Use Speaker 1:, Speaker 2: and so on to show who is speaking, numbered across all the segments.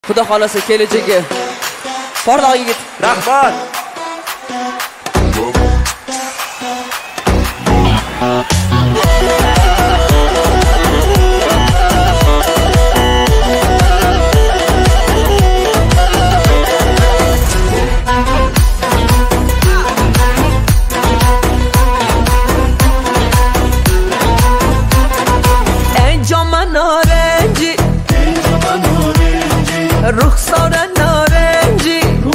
Speaker 1: Xudo xolasa kelajagi porloq yigit.
Speaker 2: Rahmat.
Speaker 1: رخسار نارنجی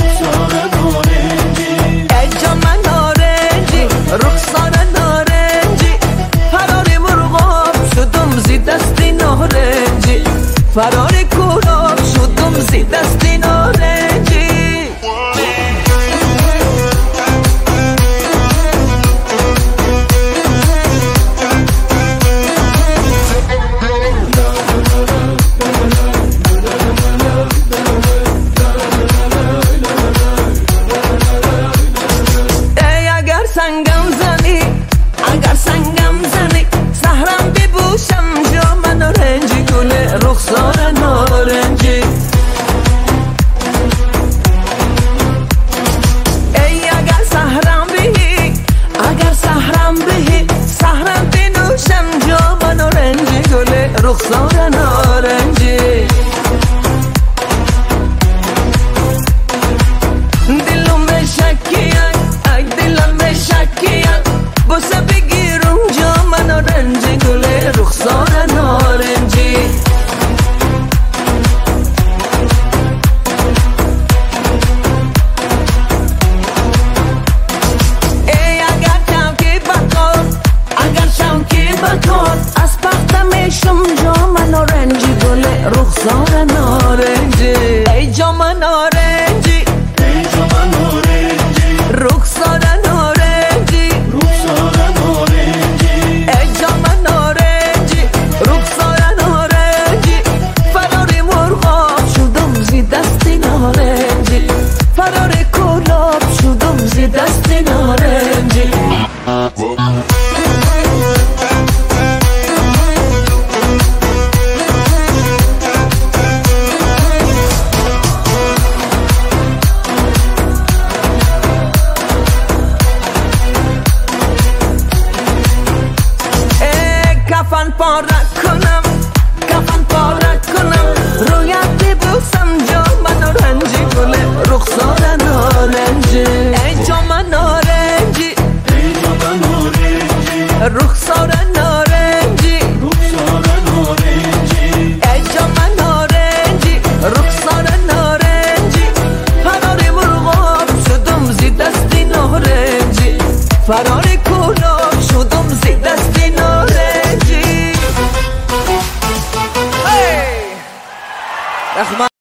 Speaker 1: ای جام نارنجی رخسار نارنجی فرار مرغاب شدم زی دست نارنجی فرار کلاب شدم زی دست نارنجی اگر سنگم زنی سهرم ببوشم جام نارنجی گل رخسار نارنجی ای اگر سهرم بهی سهرم بنوشم جام نارنجی گل رخسار نارنجی دلم شکیه دلم شکیه بوسه بگیرم جام نارنجی گل رخسار نارنجی ای اگر شوکی بکن از پختمشم جام نارنجی گل رخسار نارنجی ای جام نارنجی رخسار نارنجی ای جام نارنجی رخسار نارنجی فرار مرغاب شدم زی دست نارنجی فرار کلاب شدم زی دست نارنجی کفن پارک کنم رویت ببوسم جام نارنجی گل رخسار نارنجی ای جام نارنجی رخسار نارنجی ای جام نارنجی رخسار نارنجی فرار مرغاب شدم زی دست نارنجی فرار کلاب شدم زی دست نارنجی. رحمت